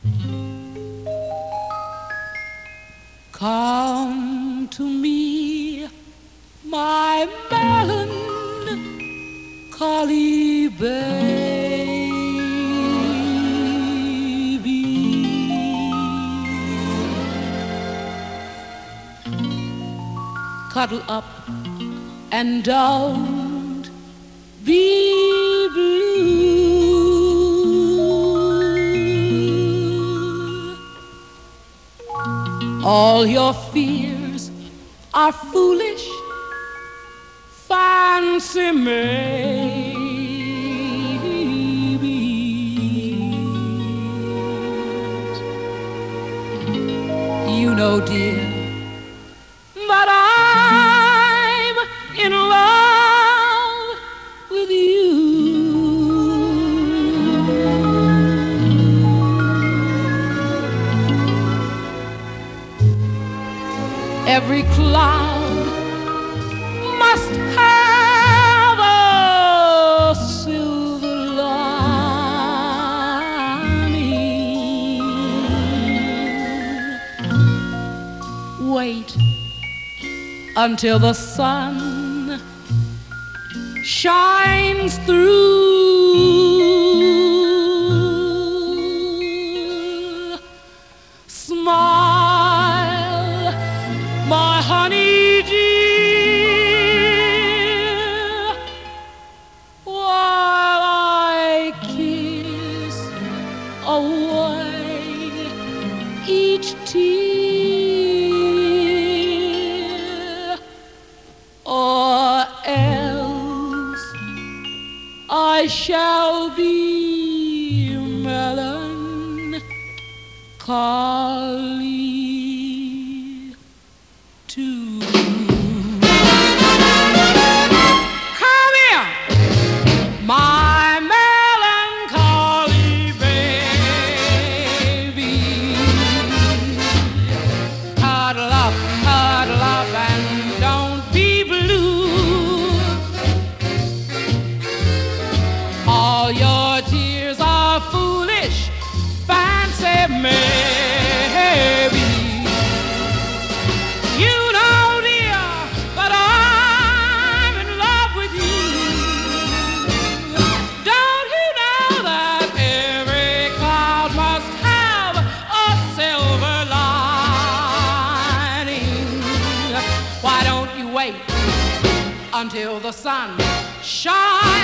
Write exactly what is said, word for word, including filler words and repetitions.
Come to me, my melancholy baby. Cuddle up and don't be blue. All your fears are foolish, fancy maybe. You know, dear, that I'm in love with you. Every cloud must have a silver lining. Wait until the sun shines through. Smile, my honey dear, while I kiss away each tear, or else I shall be melancholy too. Come here, my melancholy baby. Cuddle up, cuddle up, and don't be blue. All your tears are foolish, fancy maybe. You know, dear, that I'm in love with you. Don't you know that every cloud must have a silver lining? Why don't you wait until the sun shines